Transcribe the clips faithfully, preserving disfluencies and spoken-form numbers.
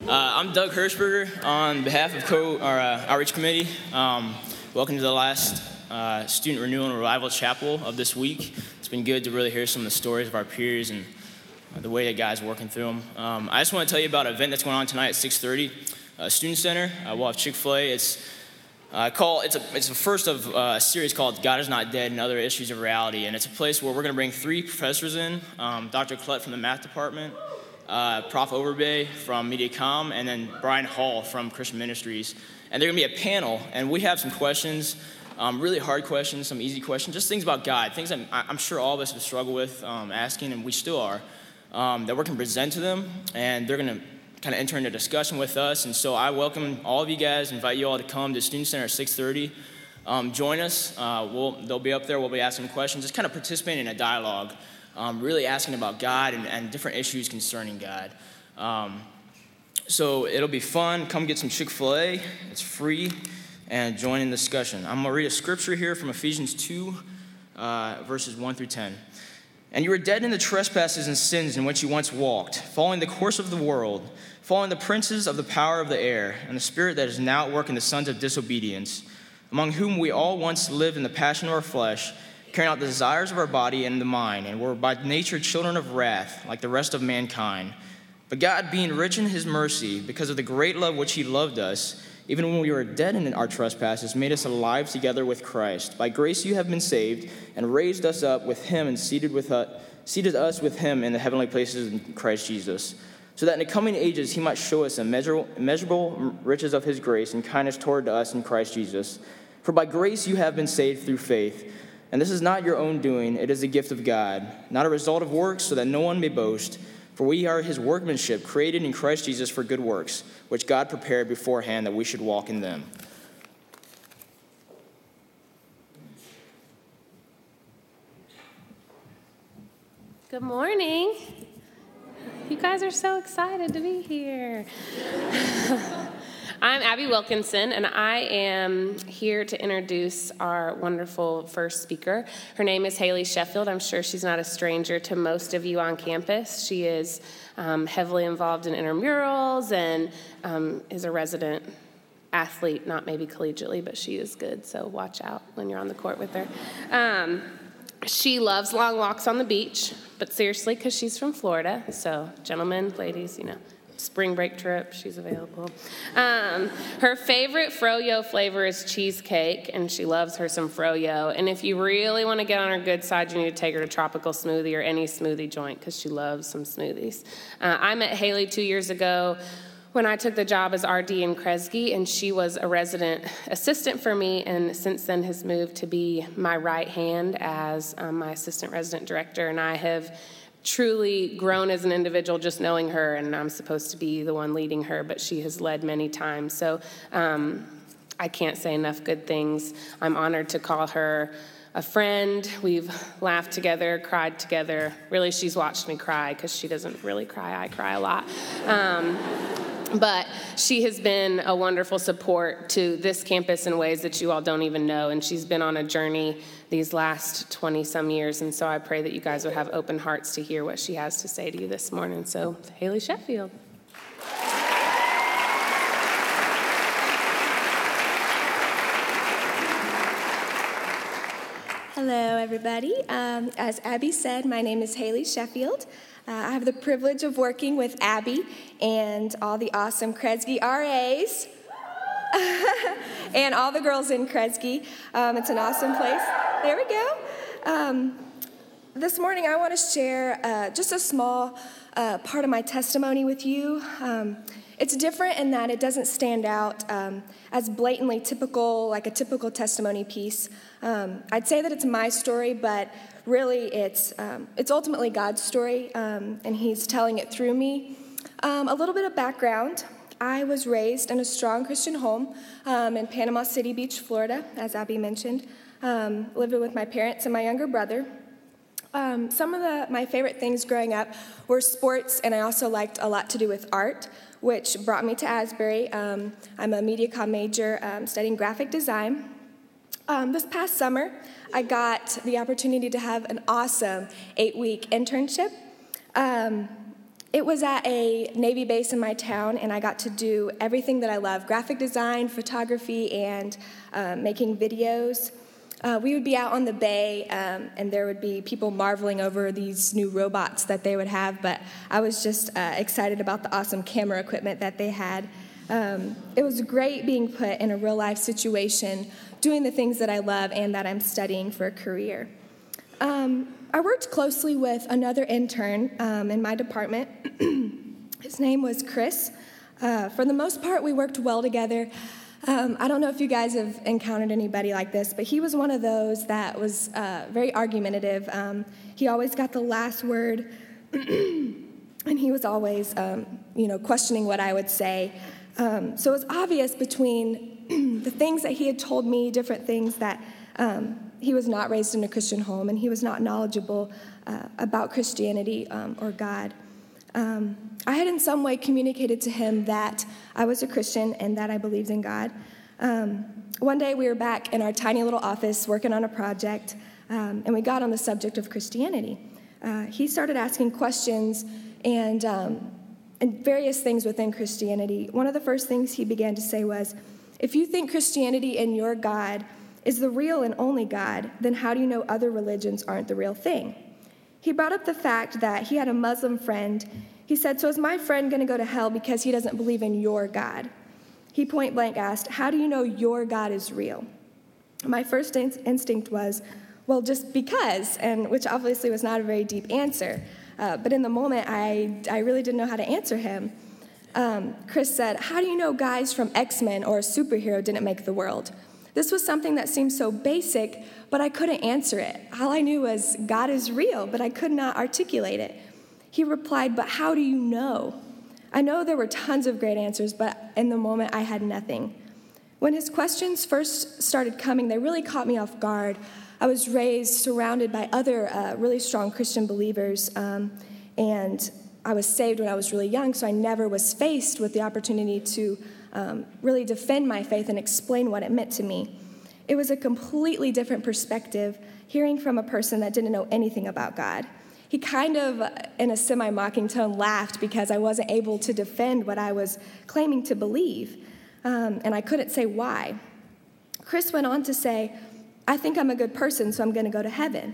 Uh, I'm Doug Hirschberger on behalf of Co our uh, Outreach Committee. Um, welcome to the last uh, Student Renewal and Revival Chapel of this week. It's been good to really hear some of the stories of our peers and uh, the way that God's working through them. Um, I just want to tell you about an event that's going on tonight at six thirty. Uh, Student Center. Uh, we'll have Chick-fil-A. It's uh, called. It's a. It's the first of uh, a series called "God Is Not Dead" and Other Issues of Reality, and it's a place where we're going to bring three professors in: um, Doctor Klett from the math department, Uh, Prof Overbay from MediaCom, and then Brian Hall from Christian Ministries. And they're going to be a panel, and we have some questions, um, really hard questions, some easy questions, just things about God, things I'm, I'm sure all of us have struggled with um, asking, and we still are, um, that we're going to present to them, and they're going to kind of enter into discussion with us. And so I welcome all of you guys, invite you all to come to Student Center at six thirty. Um, join us. Uh, we'll, they'll be up there. We'll be asking questions, just kind of participating in a dialogue. Um, really asking about God and, and different issues concerning God. Um, so it'll be fun. Come get some Chick-fil-A. It's free. And join in the discussion. I'm going to read a scripture here from Ephesians two, uh, verses one through ten. And you were dead in the trespasses and sins in which you once walked, following the course of the world, following the princes of the power of the air, and the spirit that is now at work in the sons of disobedience, among whom we all once lived in the passion of our flesh, carrying out the desires of our body and the mind, and were by nature children of wrath, like the rest of mankind. But God, being rich in his mercy, because of the great love which he loved us, even when we were dead in our trespasses, made us alive together with Christ. By grace you have been saved, and raised us up with him, and seated, with us, seated us with him in the heavenly places in Christ Jesus, so that in the coming ages he might show us immeasurable, immeasurable riches of his grace and kindness toward us in Christ Jesus. For by grace you have been saved through faith. And this is not your own doing, it is a gift of God, not a result of works, so that no one may boast. For we are his workmanship, created in Christ Jesus for good works, which God prepared beforehand that we should walk in them. Good morning. You guys are so excited to be here. I'm Abby Wilkinson, and I am here to introduce our wonderful first speaker. Her name is Haley Sheffield. I'm sure she's not a stranger to most of you on campus. She is um, heavily involved in intramurals and um, is a resident athlete, not maybe collegiately, but she is good, so watch out when you're on the court with her. Um, she loves long walks on the beach, but seriously, because she's from Florida, so gentlemen, ladies, you know, spring break trip, she's available. Um, her favorite froyo flavor is cheesecake, and she loves her some froyo. And if you really want to get on her good side, you need to take her to Tropical Smoothie or any smoothie joint, because she loves some smoothies. Uh, I met Haley two years ago when I took the job as R D in Kresge, and she was a resident assistant for me, and since then has moved to be my right hand as um, my assistant resident director, and I have truly grown as an individual just knowing her, and I'm supposed to be the one leading her, but she has led many times. So um, I can't say enough good things. I'm honored to call her a friend. We've laughed together, cried together. Really, she's watched me cry because she doesn't really cry. I cry a lot. Um, But she has been a wonderful support to this campus in ways that you all don't even know, and she's been on a journey these last twenty-some years, and so I pray that you guys would have open hearts to hear what she has to say to you this morning. So, Haley Sheffield. Hello, everybody. Um, as Abby said, my name is Haley Sheffield. Uh, I have the privilege of working with Abby and all the awesome Kresge R As and all the girls in Kresge. Um, it's an awesome place. There we go. Um, this morning, I want to share uh, just a small uh, part of my testimony with you. Um, it's different in that it doesn't stand out um, as blatantly typical, like a typical testimony piece. Um, I'd say that it's my story, but really it's um, it's ultimately God's story, um, and he's telling it through me. Um, a little bit of background. I was raised in a strong Christian home um, in Panama City Beach, Florida, as Abby mentioned. Um, lived with my parents and my younger brother. Um, some of the, my favorite things growing up were sports, and I also liked a lot to do with art, which brought me to Asbury. Um, I'm a MediaCom major um, studying graphic design. Um, this past summer, I got the opportunity to have an awesome eight-week internship. Um, It was at a Navy base in my town, and I got to do everything that I love: graphic design, photography, and uh, making videos. Uh, we would be out on the bay, um, and there would be people marveling over these new robots that they would have, but I was just uh, excited about the awesome camera equipment that they had. Um, it was great being put in a real-life situation, doing the things that I love and that I'm studying for a career. Um, I worked closely with another intern um, in my department. His name was Chris. Uh, for the most part, we worked well together. Um, I don't know if you guys have encountered anybody like this, but he was one of those that was uh, very argumentative. Um, he always got the last word, and he was always, um, you know, questioning what I would say. Um, so it was obvious between the things that he had told me, different things that um, he was not raised in a Christian home, and he was not knowledgeable uh, about Christianity um, or God. Um, I had in some way communicated to him that I was a Christian and that I believed in God. Um, one day we were back in our tiny little office working on a project, um, and we got on the subject of Christianity. Uh, he started asking questions and, um, and various things within Christianity. One of the first things he began to say was, if you think Christianity and your God is the real and only God, then how do you know other religions aren't the real thing? He brought up the fact that he had a Muslim friend. He said, so is my friend going to go to hell because he doesn't believe in your God? He point blank asked, how do you know your God is real? My first in- instinct was, well, just because, and which obviously was not a very deep answer. Uh, but in the moment, I, I really didn't know how to answer him. Um, Chris said, how do you know guys from X-Men or a superhero didn't make the world? This was something that seemed so basic, but I couldn't answer it. All I knew was God is real, but I could not articulate it. He replied, but how do you know? I know there were tons of great answers, but in the moment I had nothing. When his questions first started coming, they really caught me off guard. I was raised surrounded by other uh, really strong Christian believers, um, and I was saved when I was really young, so I never was faced with the opportunity to um, really defend my faith and explain what it meant to me. It was a completely different perspective, hearing from a person that didn't know anything about God. He kind of, in a semi-mocking tone, laughed because I wasn't able to defend what I was claiming to believe, um, and I couldn't say why. Chris went on to say, I think I'm a good person, so I'm going to go to heaven.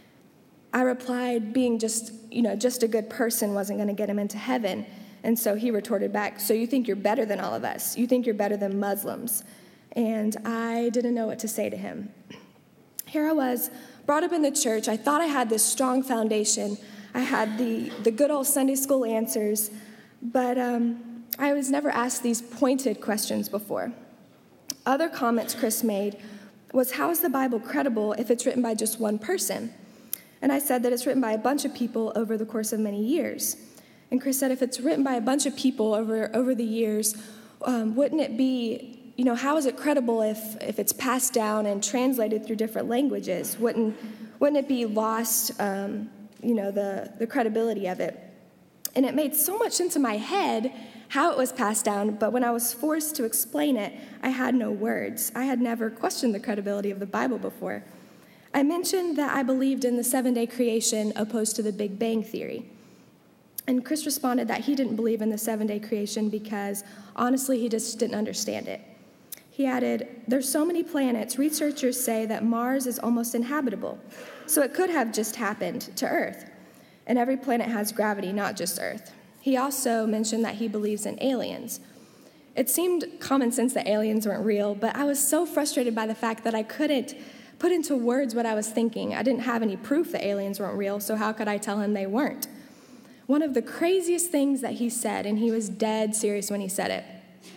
I replied, being just, you know, just a good person wasn't going to get him into heaven. And so he retorted back, so you think you're better than all of us? You think you're better than Muslims? And I didn't know what to say to him. Here I was, brought up in the church. I thought I had this strong foundation. I had the, the good old Sunday school answers, but um, I was never asked these pointed questions before. Other comments Chris made was, how is the Bible credible if it's written by just one person? And I said that it's written by a bunch of people over the course of many years. And Chris said, if it's written by a bunch of people over, over the years, um, wouldn't it be, you know, how is it credible if, if it's passed down and translated through different languages? Wouldn't, wouldn't it be lost, um, you know, the, the credibility of it? And it made so much sense in my head how it was passed down, but when I was forced to explain it, I had no words. I had never questioned the credibility of the Bible before. I mentioned that I believed in the seven-day creation opposed to the Big Bang Theory. And Chris responded that he didn't believe in the seven-day creation because, honestly, he just didn't understand it. He added, there's so many planets, researchers say that Mars is almost inhabitable, so it could have just happened to Earth. And every planet has gravity, not just Earth. He also mentioned that he believes in aliens. It seemed common sense that aliens weren't real, but I was so frustrated by the fact that I couldn't put into words what I was thinking. I didn't have any proof that aliens weren't real, so how could I tell him they weren't? One of the craziest things that he said, and he was dead serious when he said it,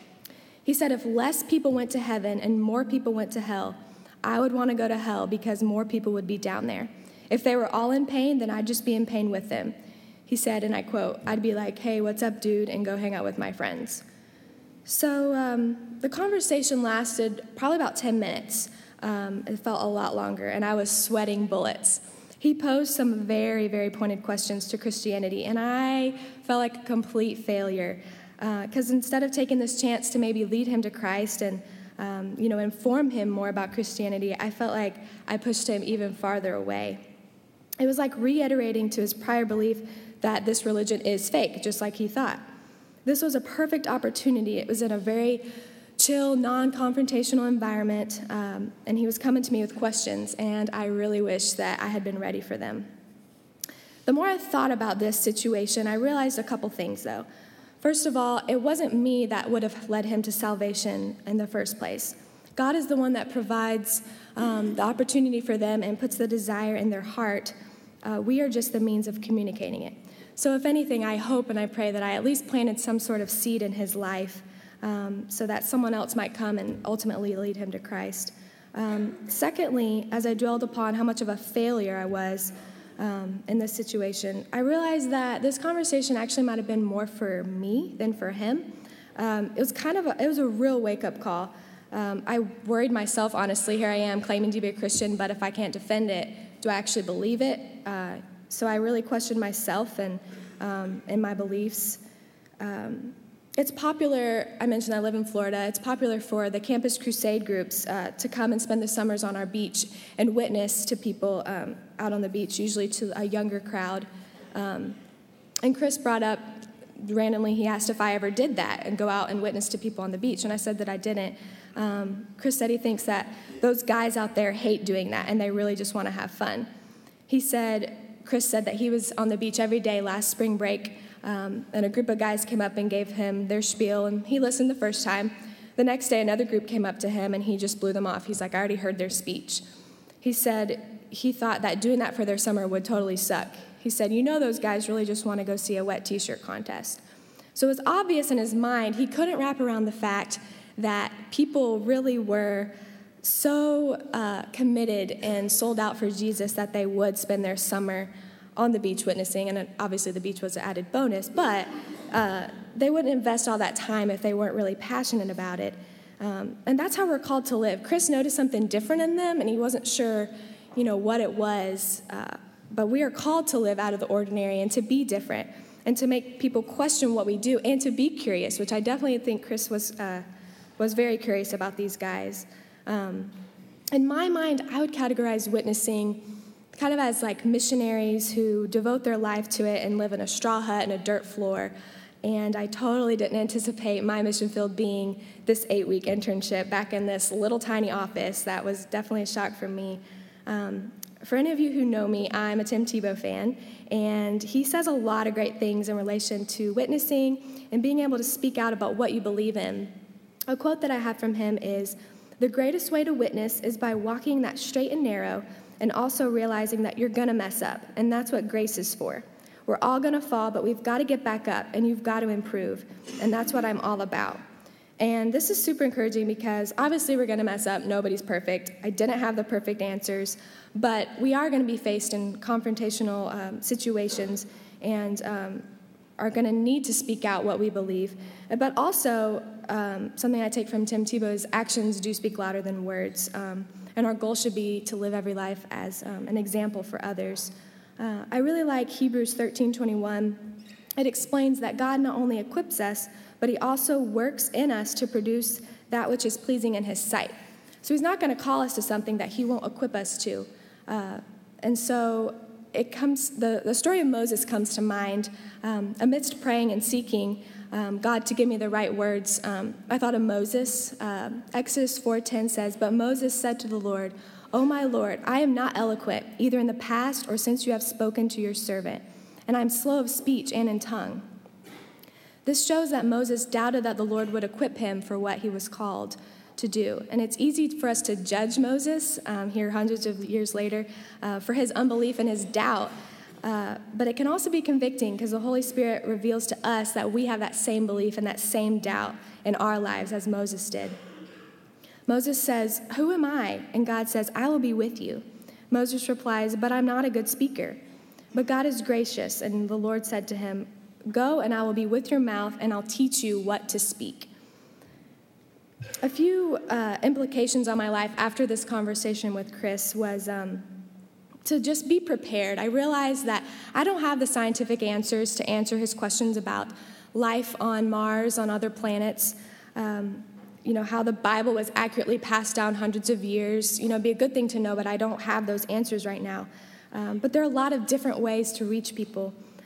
he said if less people went to heaven and more people went to hell, I would want to go to hell because more people would be down there. If they were all in pain, then I'd just be in pain with them. He said, and I quote, I'd be like, hey, what's up, dude, and go hang out with my friends. So um, the conversation lasted probably about ten minutes. Um, it felt a lot longer, and I was sweating bullets. He posed some very, very pointed questions to Christianity, and I felt like a complete failure because uh, instead of taking this chance to maybe lead him to Christ and um, you know, inform him more about Christianity, I felt like I pushed him even farther away. It was like reiterating to his prior belief that this religion is fake, just like he thought. This was a perfect opportunity. It was in a very chill, non-confrontational environment, um, and he was coming to me with questions, and I really wish that I had been ready for them. The more I thought about this situation, I realized a couple things, though. First of all, it wasn't me that would have led him to salvation in the first place. God is the one that provides um, the opportunity for them and puts the desire in their heart. Uh, we are just the means of communicating it. So if anything, I hope and I pray that I at least planted some sort of seed in his life um, so that someone else might come and ultimately lead him to Christ. Um, secondly, as I dwelled upon how much of a failure I was um, in this situation, I realized that this conversation actually might have been more for me than for him. Um, it was kind of a, it was a real wake-up call. Um, I worried myself, honestly. Here I am claiming to be a Christian, but if I can't defend it, do I actually believe it? Uh, so I really questioned myself and, um, and my beliefs. Um, it's popular, I mentioned I live in Florida, it's popular for the Campus Crusade groups uh, to come and spend the summers on our beach and witness to people um, out on the beach, usually to a younger crowd. Um, and Chris brought up, randomly, he asked if I ever did that and go out and witness to people on the beach, and I said that I didn't. Um, Chris said he thinks that those guys out there hate doing that, and they really just want to have fun. He said, Chris said that he was on the beach every day last spring break, um, and a group of guys came up and gave him their spiel, and he listened the first time. The next day, another group came up to him, and he just blew them off. He's like, I already heard their speech. He said he thought that doing that for their summer would totally suck. He said, you know those guys really just want to go see a wet T-shirt contest. So it was obvious in his mind, he couldn't wrap around the fact that people really were so uh, committed and sold out for Jesus that they would spend their summer on the beach witnessing, and obviously the beach was an added bonus, but uh, they wouldn't invest all that time if they weren't really passionate about it. Um, and that's how we're called to live. Chris noticed something different in them, and he wasn't sure, you know, what it was, uh, but we are called to live out of the ordinary and to be different and to make people question what we do and to be curious, which I definitely think Chris was uh, was very curious about these guys. Um, in my mind, I would categorize witnessing kind of as like missionaries who devote their life to it and live in a straw hut and a dirt floor. And I totally didn't anticipate my mission field being this eight-week internship back in this little tiny office. That was definitely a shock for me. Um, for any of you who know me, I'm a Tim Tebow fan, and he says a lot of great things in relation to witnessing and being able to speak out about what you believe in. A quote that I have from him is, "The greatest way to witness is by walking that straight and narrow and also realizing that you're going to mess up, and that's what grace is for. We're all going to fall, but we've got to get back up, and you've got to improve, and that's what I'm all about." And this is super encouraging because obviously we're going to mess up. Nobody's perfect. I didn't have the perfect answers, but we are going to be faced in confrontational um, situations and um, are going to need to speak out what we believe. But also, um, something I take from Tim Tebow is actions do speak louder than words, um, and our goal should be to live every life as um, an example for others. Uh, I really like Hebrews thirteen twenty-one. It explains that God not only equips us, but he also works in us to produce that which is pleasing in his sight. So he's not going to call us to something that he won't equip us to. Uh, and so it comes. The, the story of Moses comes to mind. Um, amidst praying and seeking um, God to give me the right words, um, I thought of Moses. Uh, Exodus four ten says, "But Moses said to the Lord, 'O my Lord, I am not eloquent, either in the past or since you have spoken to your servant, and I am slow of speech and in tongue.'" This shows that Moses doubted that the Lord would equip him for what he was called to do. And it's easy for us to judge Moses um, here hundreds of years later uh, for his unbelief and his doubt. Uh, but it can also be convicting because the Holy Spirit reveals to us that we have that same belief and that same doubt in our lives as Moses did. Moses says, "Who am I?" And God says, "I will be with you." Moses replies, "But I'm not a good speaker." But God is gracious, and the Lord said to him, "Go, and I will be with your mouth, and I'll teach you what to speak." A few uh, implications on my life after this conversation with Chris was um, to just be prepared. I realized that I don't have the scientific answers to answer his questions about life on Mars, on other planets, um, you know, how the Bible was accurately passed down hundreds of years. You know, it'd be a good thing to know, but I don't have those answers right now. Um, but there are a lot of different ways to reach people.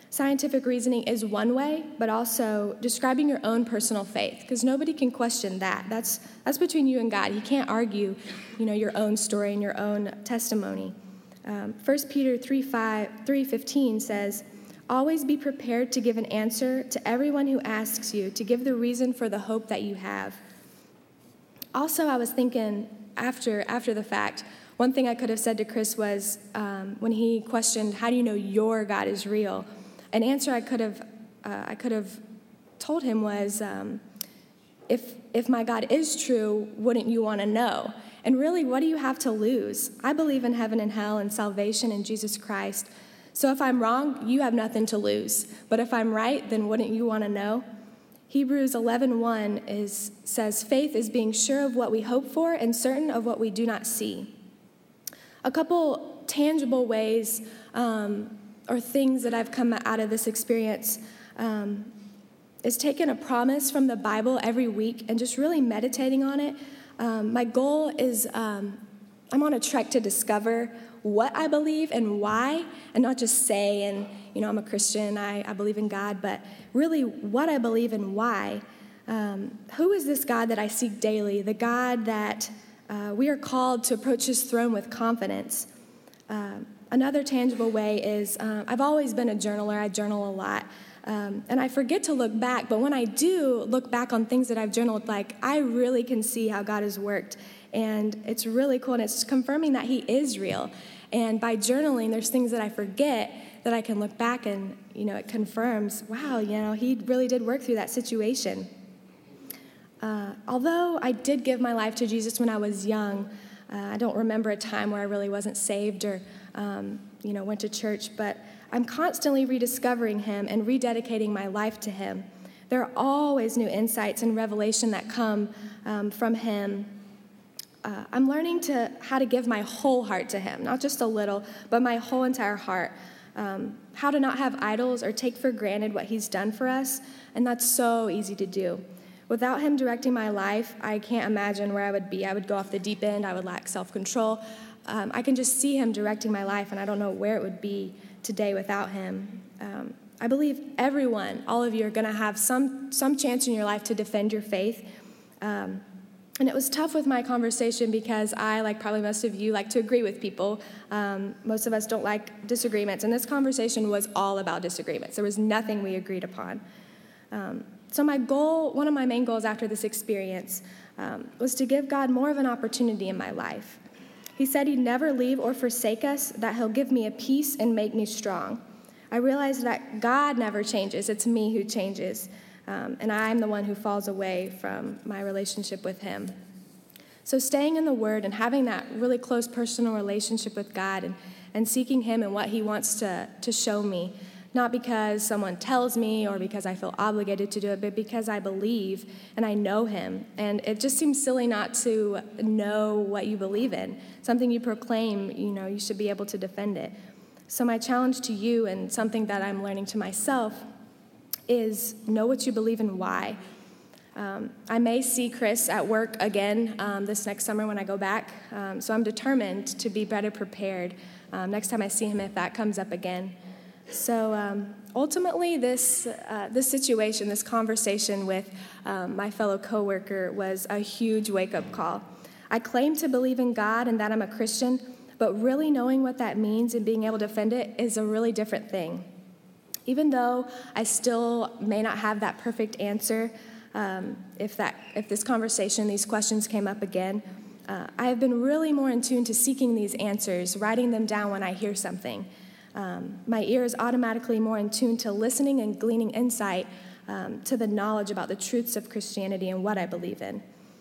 Scientific reasoning is one way, but also describing your own personal faith, because nobody can question that. That's that's between you and God. He can't argue, you know, your own story and your own testimony. Um, First Peter three fifteen says, "Always be prepared to give an answer to everyone who asks you, to give the reason for the hope that you have." Also, I was thinking after after the fact, one thing I could have said to Chris was um, when he questioned, "How do you know your God is real?" An answer I could have uh, I could have told him was, um, if if my God is true, wouldn't you want to know? And really, what do you have to lose? I believe in heaven and hell and salvation in Jesus Christ. So if I'm wrong, you have nothing to lose. But if I'm right, then wouldn't you want to know? Hebrews eleven one is says, "Faith is being sure of what we hope for and certain of what we do not see." A couple tangible ways um, or things that I've come out of this experience um, is taking a promise from the Bible every week and just really meditating on it. Um, my goal is um, I'm on a trek to discover what I believe and why, and not just say, and, you know, I'm a Christian, I, I believe in God, but really what I believe and why. Um, who is this God that I seek daily, the God that uh, we are called to approach his throne with confidence? Uh, another tangible way is uh, I've always been a journaler. I journal a lot. Um, and I forget to look back, but when I do look back on things that I've journaled, like, I really can see how God has worked. And it's really cool, and it's confirming that he is real. And by journaling, there's things that I forget that I can look back and, you know, it confirms, wow, you know, he really did work through that situation. Uh, although I did give my life to Jesus when I was young, uh, I don't remember a time where I really wasn't saved or, um, you know, went to church, but I'm constantly rediscovering him and rededicating my life to him. There are always new insights and revelation that come um, from him. Uh, I'm learning to how to give my whole heart to him, not just a little, but my whole entire heart. Um, how to not have idols or take for granted what he's done for us, and that's so easy to do. Without him directing my life, I can't imagine where I would be. I would go off the deep end. I would lack self-control. Um, I can just see him directing my life, and I don't know where it would be today without him. Um, I believe everyone, all of you, are going to have some some chance in your life to defend your faith. Um, and it was tough with my conversation because I, like probably most of you, like to agree with people. Um, most of us don't like disagreements, and this conversation was all about disagreements. There was nothing we agreed upon. Um, so my goal, one of my main goals after this experience, um, was to give God more of an opportunity in my life. He said he'd never leave or forsake us, that he'll give me a peace and make me strong. I realized that God never changes. It's me who changes, um, and I'm the one who falls away from my relationship with him. So staying in the Word and having that really close personal relationship with God and, and seeking him and what he wants to, to show me, not because someone tells me or because I feel obligated to do it, but because I believe and I know him. And it just seems silly not to know what you believe in. Something you proclaim, you know, you should be able to defend it. So my challenge to you, and something that I'm learning to myself, is know what you believe and why. Um, I may see Chris at work again um, this next summer when I go back, um, so I'm determined to be better prepared um, next time I see him if that comes up again. So um, ultimately, this uh, this situation, this conversation with um, my fellow coworker was a huge wake-up call. I claim to believe in God and that I'm a Christian, but really knowing what that means and being able to defend it is a really different thing. Even though I still may not have that perfect answer, um, if that if this conversation, these questions came up again, uh, I have been really more in tune to seeking these answers, writing them down when I hear something. Um, my ear is automatically more in tune to listening and gleaning insight um, to the knowledge about the truths of Christianity and what I believe in.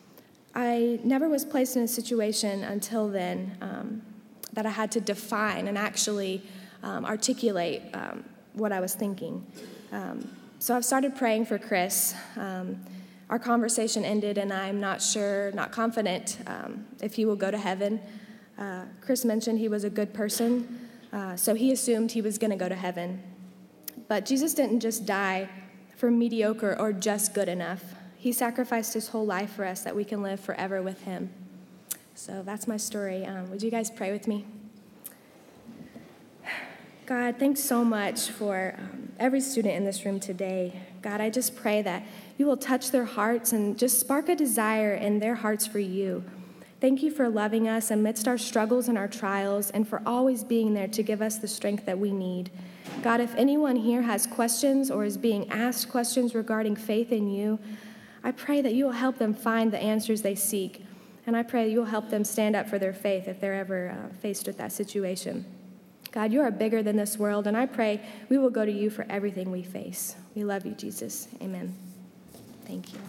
I never was placed in a situation until then um, that I had to define and actually um, articulate um, what I was thinking. Um, so I've started praying for Chris. Um, our conversation ended, and I'm not sure, not confident um, if he will go to heaven. Uh, Chris mentioned he was a good person. Uh, so he assumed he was going to go to heaven. But Jesus didn't just die for mediocre or just good enough. He sacrificed his whole life for us that we can live forever with him. So that's my story. Um, would you guys pray with me? God, thanks so much for um, every student in this room today. God, I just pray that you will touch their hearts and just spark a desire in their hearts for you. Thank you for loving us amidst our struggles and our trials, and for always being there to give us the strength that we need. God, if anyone here has questions or is being asked questions regarding faith in you, I pray that you will help them find the answers they seek. And I pray you'll help them stand up for their faith if they're ever uh, faced with that situation. God, you are bigger than this world, and I pray we will go to you for everything we face. We love you, Jesus. Amen. Thank you.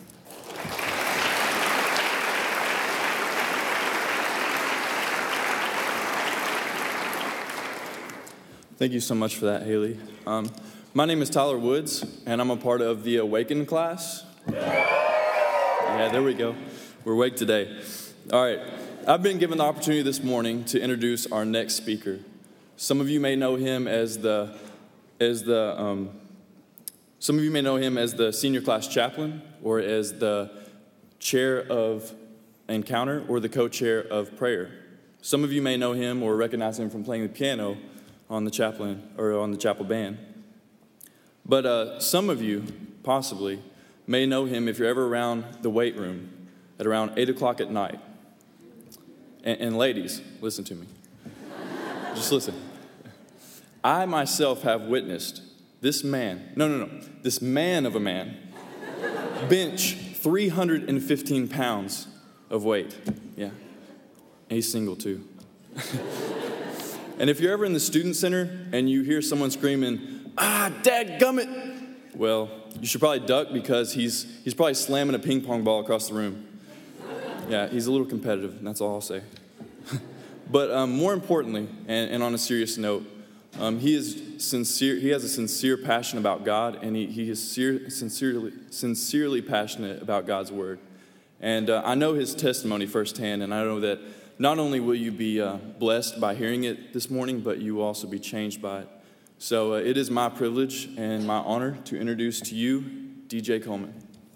Thank you so much for that, Haley. Um, my name is Tyler Woods, and I'm a part of the Awaken class. Yeah, there we go. We're awake today. All right. I've been given the opportunity this morning to introduce our next speaker. Some of you may know him as the, as the, um, some of you may know him as the senior class chaplain, or as the chair of encounter, or the co-chair of prayer. Some of you may know him or recognize him from playing the piano on the chaplain or on the chapel band. But uh, some of you, possibly, may know him if you're ever around the weight room at around eight o'clock at night. And, and ladies, listen to me. Just listen. I myself have witnessed this man, no, no, no, this man of a man, bench three hundred fifteen pounds of weight. Yeah. And he's single too. And if you're ever in the student center and you hear someone screaming, ah, dadgummit, well, you should probably duck because he's he's probably slamming a ping pong ball across the room. Yeah, he's a little competitive, and that's all I'll say. But um, more importantly, and, and on a serious note, um, he is sincere. He has a sincere passion about God, and he he is sincere, sincerely sincerely passionate about God's word. And uh, I know his testimony firsthand, and I know that not only will you be uh, blessed by hearing it this morning, but you will also be changed by it. So uh, it is my privilege and my honor to introduce to you D J Coleman.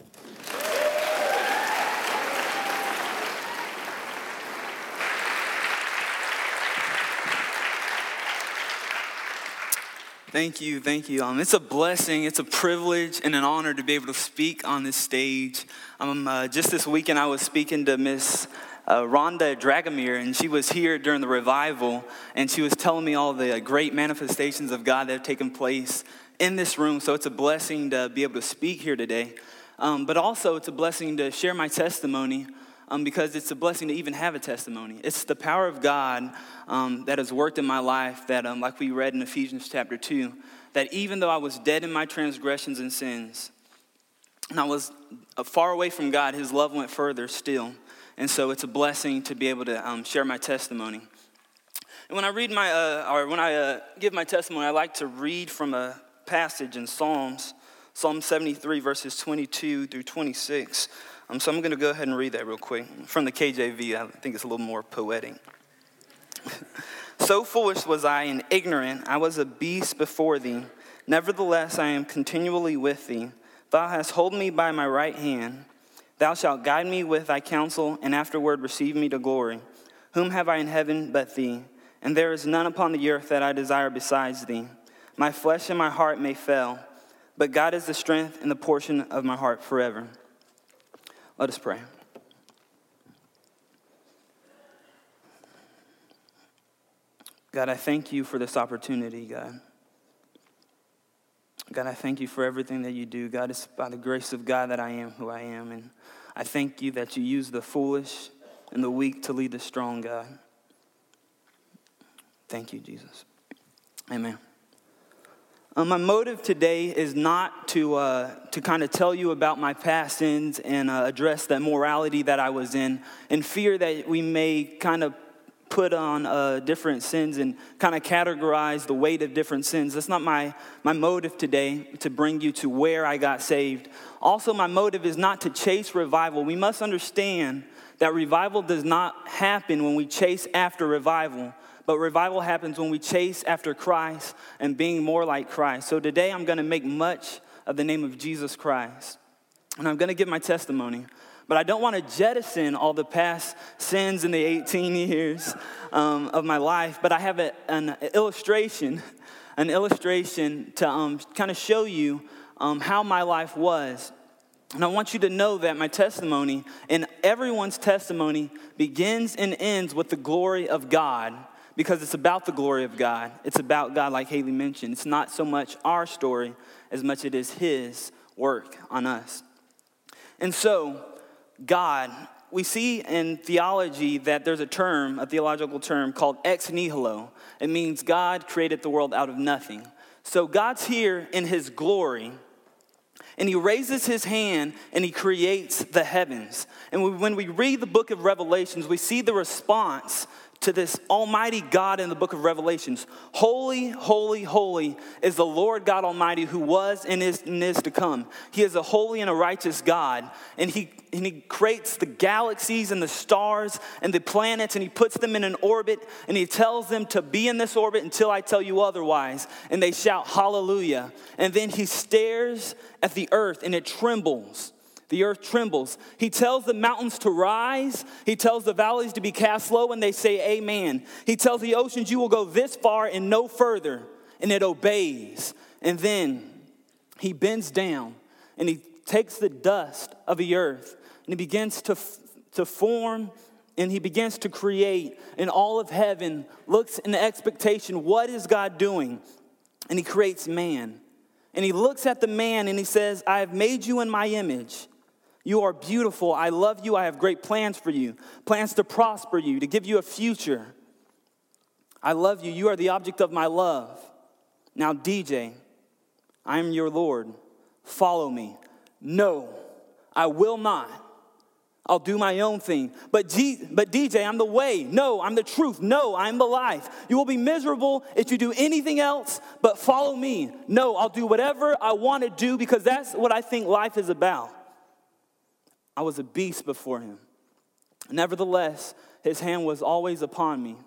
Thank you, thank you. Um, it's a blessing, it's a privilege, and an honor to be able to speak on this stage. Um, uh, just this weekend, I was speaking to Miss uh, Rhonda Dragomir, and she was here during the revival, and she was telling me all the uh, great manifestations of God that have taken place in this room. So it's a blessing to be able to speak here today. Um, but also, it's a blessing to share my testimony. Um, because it's a blessing to even have a testimony. It's the power of God um, that has worked in my life that, um, like we read in Ephesians chapter two, that even though I was dead in my transgressions and sins, and I was far away from God, his love went further still. And so it's a blessing to be able to um, share my testimony. And when I read my, uh, or when I uh, give my testimony, I like to read from a passage in Psalms, Psalm seventy-three, verses twenty-two through twenty-six. Um, so I'm going to go ahead and read that real quick. From the K J V, I think it's a little more poetic. So foolish was I and ignorant, I was a beast before thee. Nevertheless, I am continually with thee. Thou hast holden me by my right hand. Thou shalt guide me with thy counsel, and afterward receive me to glory. Whom have I in heaven but thee? And there is none upon the earth that I desire besides thee. My flesh and my heart may fail, but God is the strength and the portion of my heart forever. Let us pray. God, I thank you for this opportunity, God. God, I thank you for everything that you do. God, it's by the grace of God that I am who I am. And I thank you that you use the foolish and the weak to lead the strong, God. Thank you, Jesus. Amen. Um, my motive today is not to uh, to kind of tell you about my past sins and uh, address that morality that I was in, in fear that we may kind of put on uh, different sins and kind of categorize the weight of different sins. That's not my, my motive today, to bring you to where I got saved. Also, my motive is not to chase revival. We must understand that revival does not happen when we chase after revival. But revival happens when we chase after Christ and being more like Christ. So today I'm going to make much of the name of Jesus Christ. And I'm going to give my testimony. But I don't want to jettison all the past sins in the eighteen years um, of my life. But I have a, an illustration, an illustration to um, kind of show you um, how my life was. And I want you to know that my testimony and everyone's testimony begins and ends with the glory of God, because it's about the glory of God. It's about God, like Haley mentioned. It's not so much our story as much as it is his work on us. And so, God, we see in theology that there's a term, a theological term called ex nihilo. It means God created the world out of nothing. So God's here in his glory, and he raises his hand and he creates the heavens. And when we read the book of Revelations, we see the response to this almighty God in the book of Revelations. Holy, holy, holy is the Lord God Almighty, who was and is and is to come. He is a holy and a righteous God, and he, and he creates the galaxies and the stars and the planets, and he puts them in an orbit, and he tells them to be in this orbit until I tell you otherwise, and they shout hallelujah. And then he stares at the earth, and it trembles. The earth trembles. He tells the mountains to rise. He tells the valleys to be cast low, and they say amen. He tells the oceans, you will go this far and no further, and it obeys. And then he bends down, and he takes the dust of the earth, and he begins to, to form, and he begins to create. And all of heaven looks in expectation, what is God doing? And he creates man. And he looks at the man, and he says, I have made you in my image. You are beautiful. I love you. I have great plans for you. Plans to prosper you, to give you a future. I love you. You are the object of my love. Now, D J, I am your Lord. Follow me. No, I will not. I'll do my own thing. But, G- but D J, I'm the way. No, I'm the truth. No, I'm the life. You will be miserable if you do anything else but follow me. No, I'll do whatever I want to do, because that's what I think life is about. I was a beast before him. Nevertheless, his hand was always upon me.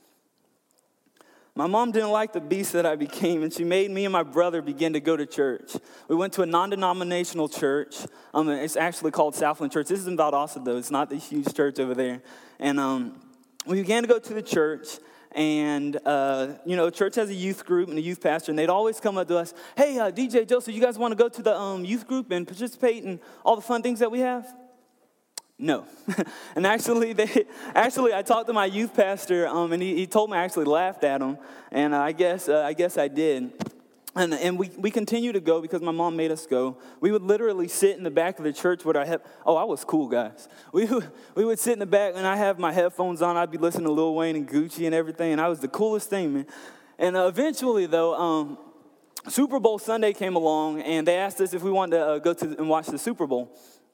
My mom didn't like the beast that I became, and she made me and my brother begin to go to church. We went to a non-denominational church. Um, it's actually called Southland Church. This is in Valdosta, though. It's not the huge church over there. And um, we began to go to the church. And, uh, you know, church has a youth group and a youth pastor, and they'd always come up to us, hey, uh, D J, Joseph, you guys want to go to the um, youth group and participate in all the fun things that we have? No. And actually, they, actually, I talked to my youth pastor, um, and he, he told me I actually laughed at him, and uh, I guess uh, I guess I did. And, and we, we continue to go because my mom made us go. We would literally sit in the back of the church with our head. Oh, I was cool, guys. We would, we would sit in the back, and I have my headphones on. I'd be listening to Lil Wayne and Gucci and everything, and I was the coolest thing, man. And uh, eventually, though, um, Super Bowl Sunday came along, and they asked us if we wanted to uh, go to and watch the Super Bowl.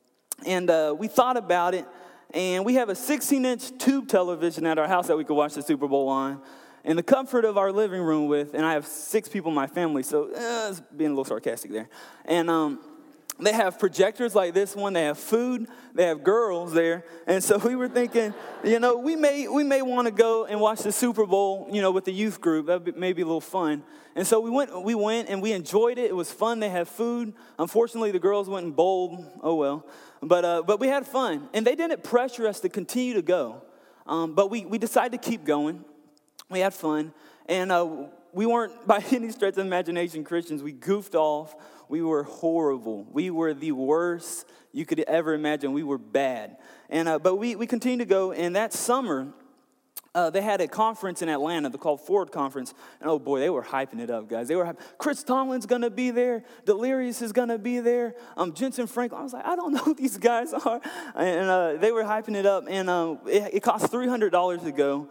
And uh, we thought about it, and we have a sixteen-inch tube television at our house that we could watch the Super Bowl on, in the comfort of our living room with, and I have six people in my family, so uh, it's being a little sarcastic there. And um, they have projectors like this one. They have food. They have girls there. And so we were thinking, you know, we may we may want to go and watch the Super Bowl, you know, with the youth group. That may be a little fun. And so we went, we went, and we enjoyed it. It was fun. They had food. Unfortunately, the girls went and bowled. Oh, well. But uh, but we had fun. And they didn't pressure us to continue to go. Um, but we, we decided to keep going. We had fun, and uh, we weren't, by any stretch of imagination, Christians. We goofed off. We were horrible. We were the worst you could ever imagine. We were bad. And uh, but we, we continued to go, and that summer, uh, they had a conference in Atlanta. They're called Ford Conference, and oh boy, they were hyping it up, guys. They were hyping. Chris Tomlin's going to be there. Delirious is going to be there. Um, Jensen Franklin. I was like, I don't know who these guys are. And uh, they were hyping it up, and uh, it, it cost three hundred dollars to go.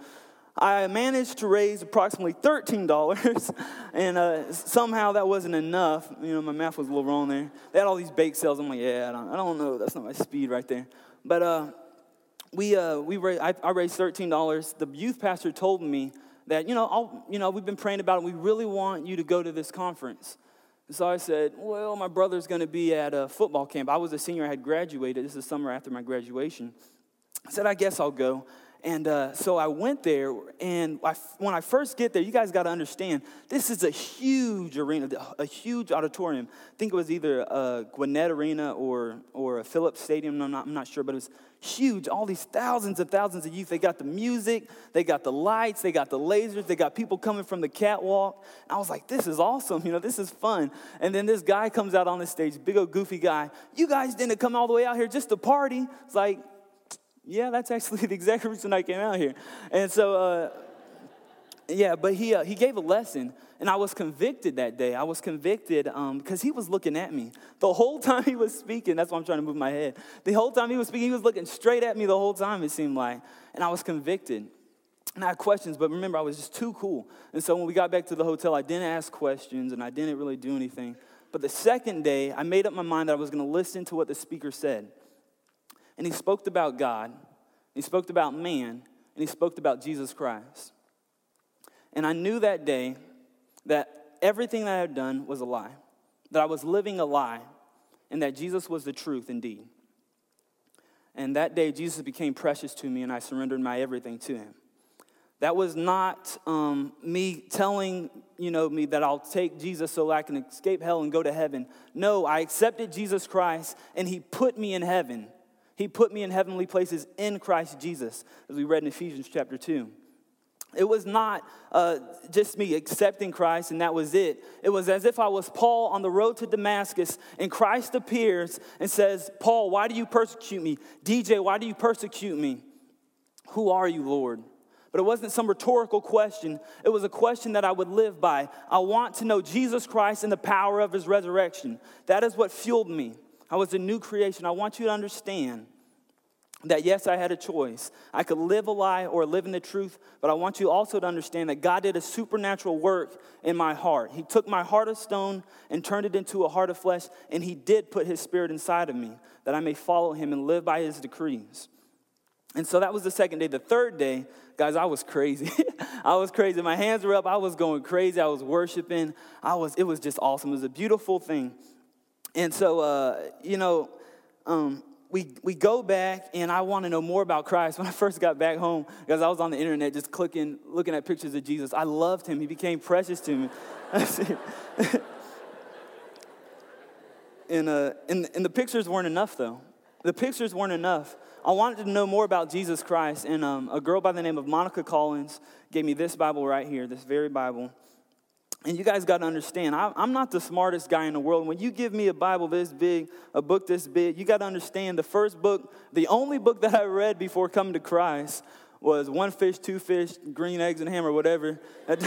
I managed to raise approximately thirteen dollars, and uh, somehow that wasn't enough. You know, my math was a little wrong there. They had all these bake sales. I'm like, yeah, I don't, I don't know. That's not my speed right there. But uh, we uh, we raised, I, I raised thirteen dollars. The youth pastor told me that, you know, I'll, you know, we've been praying about it. We really want you to go to this conference. So I said, well, my brother's going to be at a football camp. I was a senior. I had graduated. This is the summer after my graduation. I said, I guess I'll go. And uh, so I went there, and I, when I first get there, you guys got to understand, this is a huge arena, a huge auditorium. I think it was either a Gwinnett Arena or or a Phillips Stadium. I'm not, I'm not sure, but it was huge. All these thousands and thousands of youth. They got the music, they got the lights, they got the lasers, they got people coming from the catwalk. And I was like, this is awesome. You know, this is fun. And then this guy comes out on the stage, big old goofy guy. You guys didn't come all the way out here just to party. It's like, yeah, that's actually the exact reason I came out here. And so, uh, yeah, but he uh, he gave a lesson, and I was convicted that day. I was convicted um, because he was looking at me. The whole time he was speaking, that's why I'm trying to move my head. The whole time he was speaking, he was looking straight at me the whole time, it seemed like. And I was convicted. And I had questions, but remember, I was just too cool. And so when we got back to the hotel, I didn't ask questions, and I didn't really do anything. But the second day, I made up my mind that I was going to listen to what the speaker said. And he spoke about God, he spoke about man, and he spoke about Jesus Christ. And I knew that day that everything that I had done was a lie, that I was living a lie, and that Jesus was the truth indeed. And that day, Jesus became precious to me, and I surrendered my everything to him. That was not um, me telling, you know, me that I'll take Jesus so I can escape hell and go to heaven. No, I accepted Jesus Christ, and he put me in heaven. He put me in heavenly places in Christ Jesus, as we read in Ephesians chapter two. It was not uh, just me accepting Christ and that was it. It was as if I was Paul on the road to Damascus, and Christ appears and says, Paul, why do you persecute me? D J, why do you persecute me? Who are you, Lord? But it wasn't some rhetorical question. It was a question that I would live by. I want to know Jesus Christ and the power of his resurrection. That is what fueled me. I was a new creation. I want you to understand that, yes, I had a choice. I could live a lie or live in the truth, but I want you also to understand that God did a supernatural work in my heart. He took my heart of stone and turned it into a heart of flesh, and he did put his spirit inside of me that I may follow him and live by his decrees. And so that was the second day. The third day, guys, I was crazy. I was crazy. My hands were up. I was going crazy. I was worshiping. I was. It was just awesome. It was a beautiful thing. And so, uh, you know, um, we we go back, and I want to know more about Christ. When I first got back home, because I was on the internet just clicking, looking at pictures of Jesus. I loved him. He became precious to me. and, uh, and, and the pictures weren't enough, though. The pictures weren't enough. I wanted to know more about Jesus Christ, and um, a girl by the name of Monica Collins gave me this Bible right here, this very Bible. And you guys got to understand, I, I'm not the smartest guy in the world. When you give me a Bible this big, a book this big, you got to understand the first book, the only book that I read before coming to Christ was One Fish, Two Fish, Green Eggs and Ham, or whatever.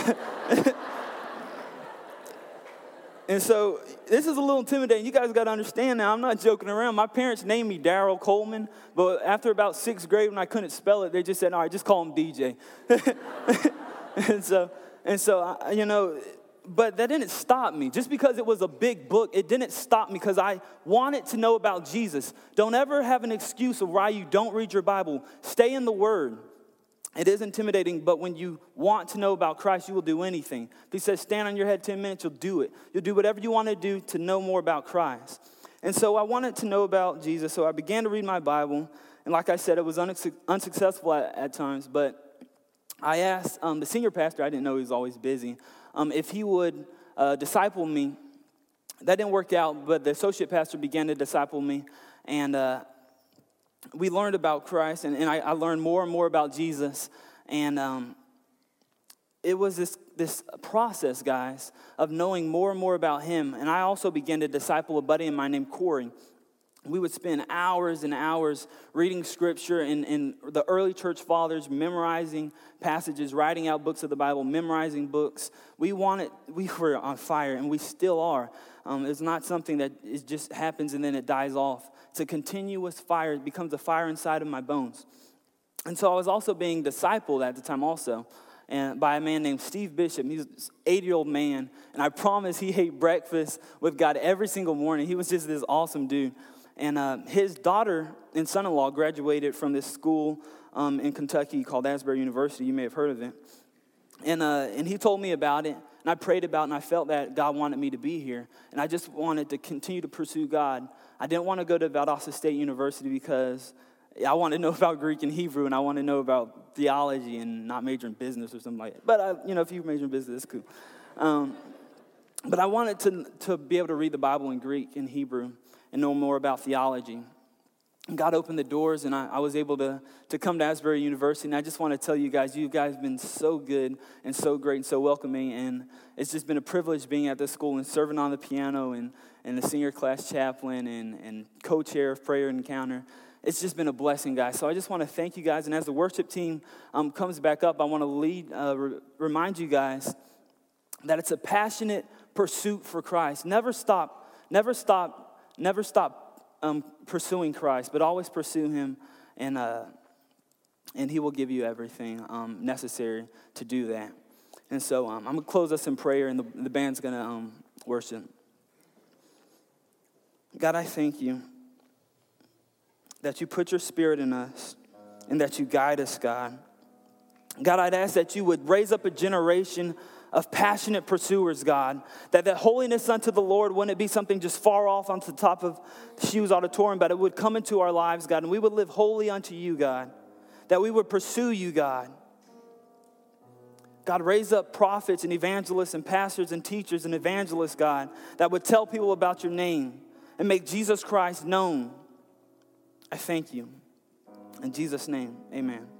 And so this is a little intimidating. You guys got to understand now, I'm not joking around. My parents named me Daryl Coleman, but after about sixth grade when I couldn't spell it, they just said, all right, just call him D J. and so, and so I, you know, but that didn't stop me. Just because it was a big book, it didn't stop me because I wanted to know about Jesus. Don't ever have an excuse of why you don't read your Bible. Stay in the Word. It is intimidating, but when you want to know about Christ, you will do anything. If he says stand on your head ten minutes, you'll do it. You'll do whatever you want to do to know more about Christ. And so I wanted to know about Jesus, so I began to read my Bible. And like I said, it was unsu- unsuccessful at, at times, but I asked um, the senior pastor, I didn't know he was always busy, um, if he would uh, disciple me. That didn't work out, but the associate pastor began to disciple me, and uh we learned about Christ, and, and I, I learned more and more about Jesus. And um, it was this, this process, guys, of knowing more and more about him. And I also began to disciple a buddy of mine named Corey. We would spend hours and hours reading scripture and, and the early church fathers, memorizing passages, writing out books of the Bible, memorizing books. We wanted, we were on fire, and we still are. Um, it's not something that it just happens and then it dies off. It's a continuous fire. It becomes a fire inside of my bones. And so I was also being discipled at the time also, and by a man named Steve Bishop. He's an eighty-year-old man, and I promise he ate breakfast with God every single morning. He was just this awesome dude. And uh, his daughter and son-in-law graduated from this school um, in Kentucky called Asbury University. You may have heard of it. And uh, and he told me about it, and I prayed about it, and I felt that God wanted me to be here. And I just wanted to continue to pursue God. I didn't want to go to Valdosta State University because I want to know about Greek and Hebrew, and I want to know about theology and not major in business or something like that. But, I, you know, if you major in business, it's cool. Um, but I wanted to, to be able to read the Bible in Greek and Hebrew and know more about theology. God opened the doors, and I, I was able to, to come to Asbury University. And I just want to tell you guys, you guys have been so good and so great and so welcoming. And it's just been a privilege being at this school and serving on the piano and, and the senior class chaplain and, and co-chair of Prayer Encounter. It's just been a blessing, guys. So I just want to thank you guys. And as the worship team um, comes back up, I want to lead, uh, re- remind you guys that it's a passionate pursuit for Christ. Never stop, never stop, never stop Um, pursuing Christ, but always pursue him, and uh, and he will give you everything um, necessary to do that. And so um, I'm going to close us in prayer, and the, the band's going to um, worship. God, I thank you that you put your spirit in us and that you guide us, God. God, I'd ask that you would raise up a generation of passionate pursuers, God, that that holiness unto the Lord wouldn't be something just far off onto the top of Hughes Auditorium, but it would come into our lives, God, and we would live holy unto you, God, that we would pursue you, God. God, raise up prophets and evangelists and pastors and teachers and evangelists, God, that would tell people about your name and make Jesus Christ known. I thank you. In Jesus' name, amen.